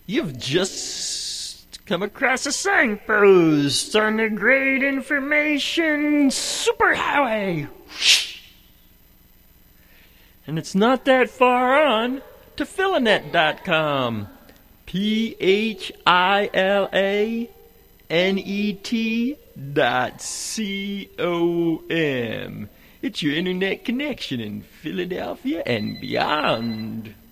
You've just come across a signpost on the Great Information Superhighway. And it's not that far on to Philanet.com. PHILANET.com. It's your internet connection in Philadelphia and beyond.